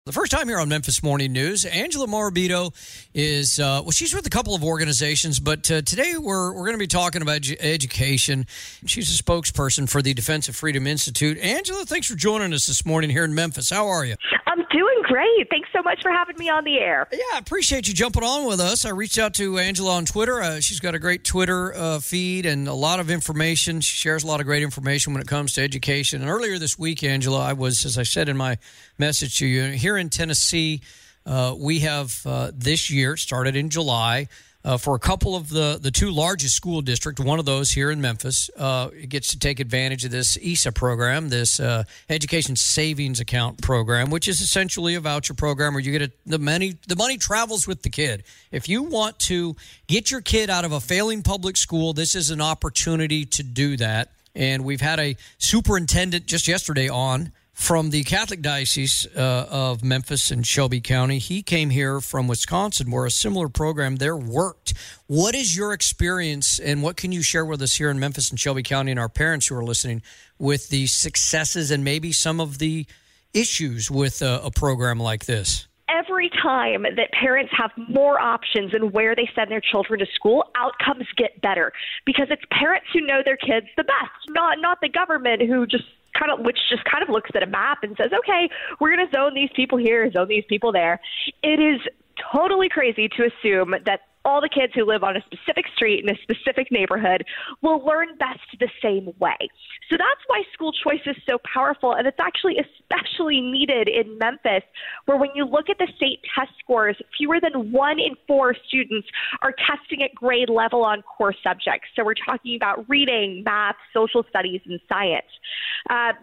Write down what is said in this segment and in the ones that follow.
The first time here on Memphis Morning News, Angela Morabito is, she's with a couple of organizations, but today we're going to be talking about education. She's a spokesperson for the Defense of Freedom Institute. Angela, thanks for joining us this morning here in Memphis. How are you? I'm doing great. Thanks so much for having me on the air. Yeah, I appreciate you jumping on with us. I reached out to Angela on Twitter. She's got a great Twitter feed and a lot of information. She shares a lot of great information when it comes to education. And earlier this week, Angela, I was, as I said in my message to you, here in Tennessee, we have this year, started in July, for a couple of the two largest school districts, one of those here in Memphis, gets to take advantage of this ESA program, this Education Savings Account program, which is essentially a voucher program where you get the money travels with the kid. If you want to get your kid out of a failing public school, this is an opportunity to do that. And we've had a superintendent just yesterday on from the Catholic Diocese of Memphis and Shelby County. He came here from Wisconsin where a similar program there worked. What is your experience and what can you share with us here in Memphis and Shelby County and our parents who are listening with the successes and maybe some of the issues with a program like this? Every time that parents have more options in where they send their children to school, outcomes get better because it's parents who know their kids the best, not the government who just kind of looks at a map and says, okay, we're going to zone these people here, zone these people there. It is totally crazy to assume that all the kids who live on a specific street in a specific neighborhood will learn best the same way. So that's why school choice is so powerful, and it's actually especially needed in Memphis, where when you look at the state test scores, fewer than 1 in 4 students are testing at grade level on core subjects. So we're talking about reading, math, social studies, and science. That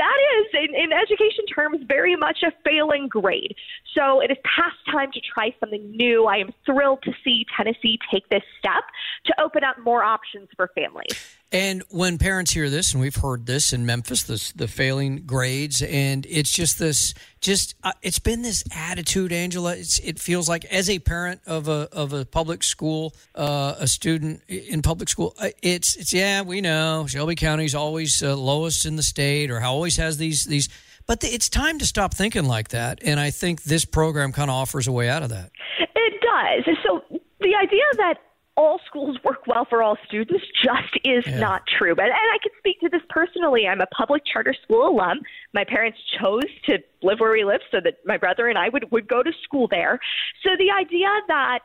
is, in education terms, very much a failing grade. So it is past time to try something new. I am thrilled to see Tennessee take this step to open up more options for families. And when parents hear this, and we've heard this in Memphis, the failing grades, and it's just this, it's been this attitude, Angela. It feels like as a parent of a public school, a student in public school, it's yeah, we know Shelby County's always lowest in the state, or always has these. But it's time to stop thinking like that, and I think this program kind of offers a way out of that. It does. So the idea that all schools work well for all students just is not true. And I can speak to this personally. I'm a public charter school alum. My parents chose to live where we live so that my brother and I would go to school there. So the idea that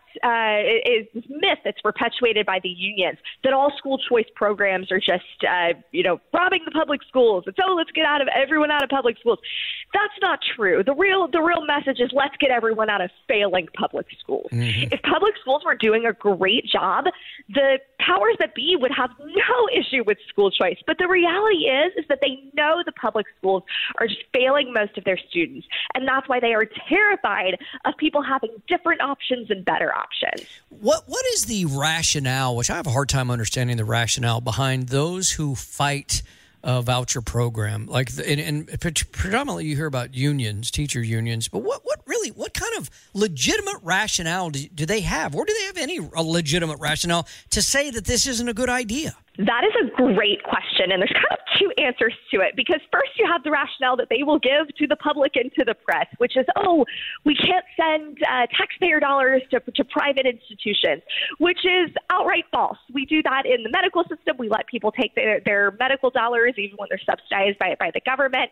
is this myth that's perpetuated by the unions, that all school choice programs are just, robbing the public schools. And so let's get everyone out of public schools. That's not true. The real message is let's get everyone out of failing public schools. Mm-hmm. If public schools were doing a great job, the powers that be would have no issue with school choice. But the reality is that they know the public schools are just failing most of their students. And that's why they are terrified of people having different options and better options. What is the rationale, which I have a hard time understanding the rationale behind those who fight a voucher program? Like, and predominantly you hear about unions, teacher unions, but what kind of legitimate rationale do they have? Or do they have any legitimate rationale to say that this isn't a good idea? That is a great question, and there's kind of two answers to it. Because first you have the rationale that they will give to the public and to the press, which is, we can't send taxpayer dollars to private institutions, which is outright false. We do that in the medical system. We let people take their medical dollars, even when they're subsidized by the government,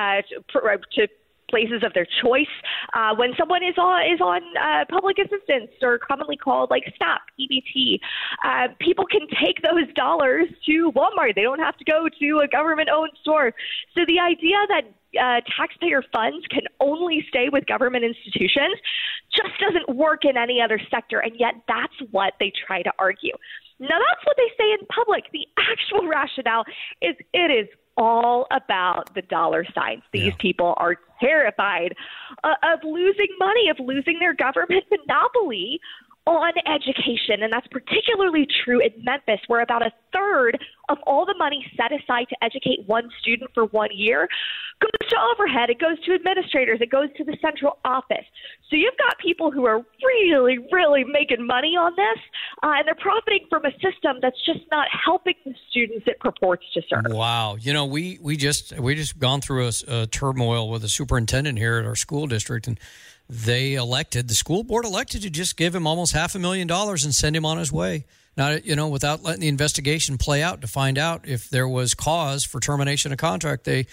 to places of their choice. When someone is on public assistance, or commonly called like SNAP, EBT, people can take those dollars to Walmart. They don't have to go to a government-owned store. So the idea that taxpayer funds can only stay with government institutions just doesn't work in any other sector, and yet that's what they try to argue. Now, that's what they say in public. The actual rationale is it is all about the dollar signs. These people are terrified of losing money, of losing their government monopoly on education. And that's particularly true in Memphis, where about a third of all the money set aside to educate one student for 1 year goes to overhead. It goes to administrators. It goes to the central office. So you've got people who are really, really making money on this, and they're profiting from a system that's just not helping the students it purports to serve. Wow. We just gone through a turmoil with a superintendent here at our school district, and the school board elected to just give him almost $500,000 and send him on his way. Not, without letting the investigation play out to find out if there was cause for termination of contract. And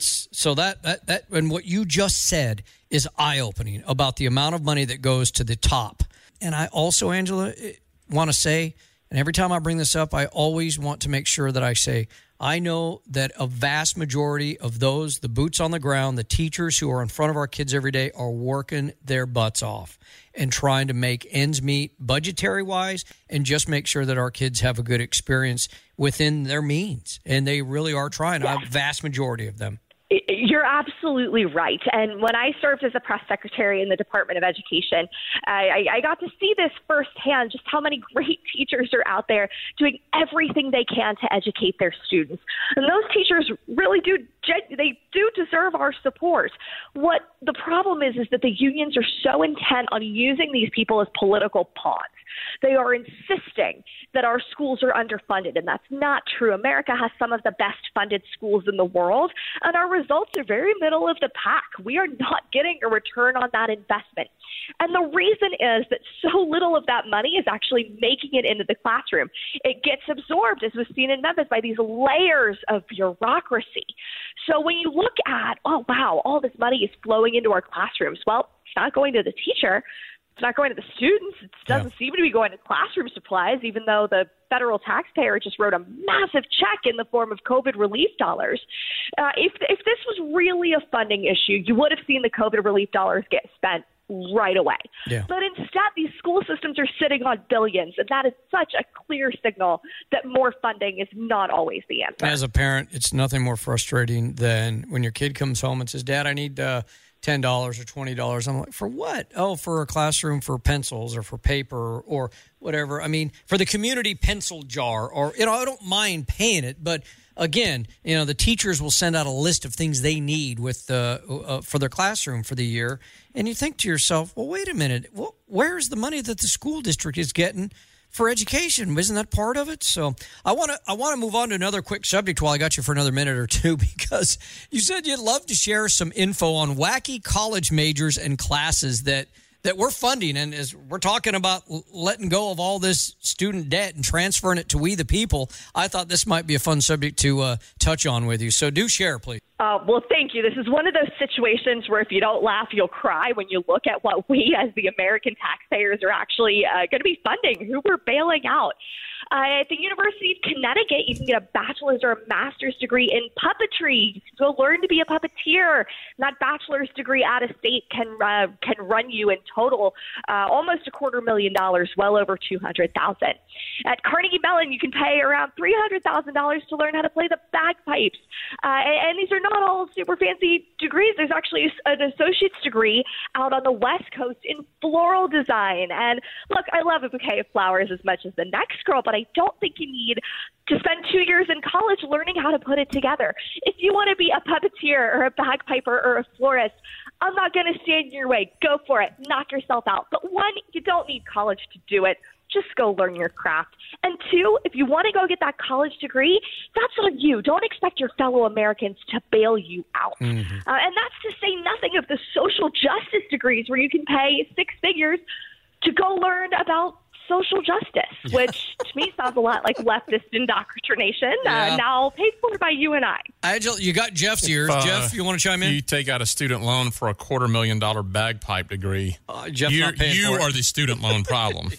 what you just said is eye-opening about the amount of money that goes to the top. And I also, Angela, want to say, and every time I bring this up, I always want to make sure that I say, I know that a vast majority of those, the boots on the ground, the teachers who are in front of our kids every day are working their butts off and trying to make ends meet budgetary-wise and just make sure that our kids have a good experience within their means. And they really are trying, a vast majority of them. You're absolutely right. And when I served as a press secretary in the Department of Education, I got to see this firsthand, just how many great teachers are out there doing everything they can to educate their students. And those teachers really do deserve our support. What the problem is that the unions are so intent on using these people as political pawns. They are insisting that our schools are underfunded, and that's not true. America has some of the best funded schools in the world, and our results are very middle of the pack. We are not getting a return on that investment. And the reason is that so little of that money is actually making it into the classroom. It gets absorbed, as was seen in Memphis, by these layers of bureaucracy. So when you look at, oh, wow, all this money is flowing into our classrooms, well, it's not going to the teacher. It's not going to the students. It doesn't seem to be going to classroom supplies, even though the federal taxpayer just wrote a massive check in the form of COVID relief dollars. If this was really a funding issue, you would have seen the COVID relief dollars get spent right away. Yeah. But instead, these school systems are sitting on billions, and that is such a clear signal that more funding is not always the answer. As a parent, it's nothing more frustrating than when your kid comes home and says, Dad, I need $10 or $20. I'm like, for what? Oh, for a classroom, for pencils or for paper or whatever. I mean, for the community pencil jar or, I don't mind paying it. But again, the teachers will send out a list of things they need with for their classroom for the year. And you think to yourself, well, wait a minute. Well, where's the money that the school district is getting for education? Isn't that part of it? So I want to move on to another quick subject while I got you for another minute or two, because you said you'd love to share some info on wacky college majors and classes that we're funding. And as we're talking about letting go of all this student debt and transferring it to we the people, I thought this might be a fun subject to touch on with you. So do share, please. Well, thank you. This is one of those situations where if you don't laugh, you'll cry when you look at what we as the American taxpayers are actually going to be funding, who we're bailing out. At the University of Connecticut, you can get a bachelor's or a master's degree in puppetry. You can go learn to be a puppeteer. And that bachelor's degree out of state can run you in total almost $250,000, well over $200,000. At Carnegie Mellon, you can pay around $300,000 to learn how to play the bagpipes. And these are not all super fancy degrees. There's actually an associate's degree out on the West Coast in floral design. And look, I love a bouquet of flowers as much as the next girl, but I don't think you need to spend 2 years in college learning how to put it together. If you want to be a puppeteer or a bagpiper or a florist, I'm not going to stand in your way. Go for it. Knock yourself out. But one, you don't need college to do it. Just go learn your craft. And two, if you want to go get that college degree, that's on you. Don't expect your fellow Americans to bail you out. Mm-hmm. And that's to say nothing of the social justice degrees where you can pay six figures to go learn about social justice, which to me sounds a lot like leftist indoctrination, now paid for by you and I. Angela, you got Jeff's ears. Jeff, you want to chime in? You take out a student loan for a $250,000 bagpipe degree. Jeff, you are the student loan problem.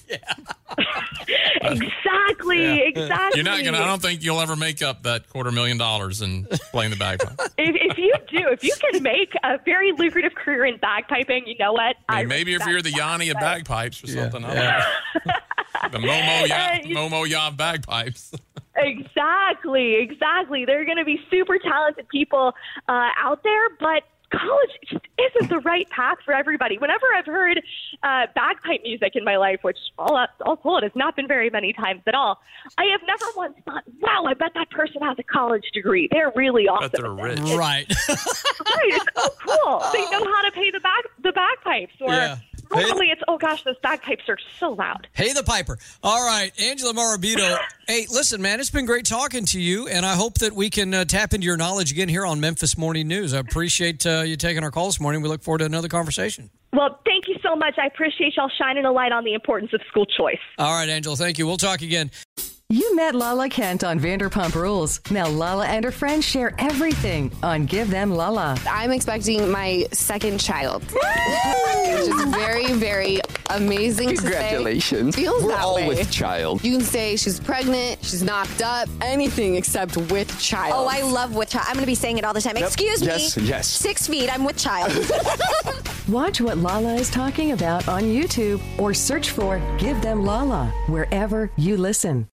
Exactly. You're not gonna. I don't think you'll ever make up that $250,000 in playing the bagpipe. If you can make a very lucrative career in bagpiping, you know what? Maybe if you're the Yanni of bagpipes or something. The Momo Ya bagpipes. Exactly. There are going to be super talented people out there, but college just isn't the right path for everybody. Whenever I've heard bagpipe music in my life, which all told has not been very many times at all, I have never once thought, wow, I bet that person has a college degree. They're really awesome. Bet they're rich. Right. Right. It's so cool. They know how to pay the bagpipes. Or normally it's, oh gosh, those bagpipes are so loud. Pay the piper. All right, Angela Morabito. Hey, listen, man, it's been great talking to you, and I hope that we can tap into your knowledge again here on Memphis Morning News. I appreciate you taking our call this morning. We look forward to another conversation. Well, thank you so much. I appreciate y'all shining a light on the importance of school choice. All right, Angela, thank you. We'll talk again. You met Lala Kent on Vanderpump Rules. Now Lala and her friends share everything on Give Them Lala. I'm expecting my second child, which is very, very amazing. Congratulations. To say. Feels We're that all way. with child. You can say she's pregnant, she's knocked up, anything except with child. Oh, I love with child. I'm going to be saying it all the time. Excuse me. Yes. 6 feet. I'm with child. Watch what Lala is talking about on YouTube or search for Give Them Lala wherever you listen.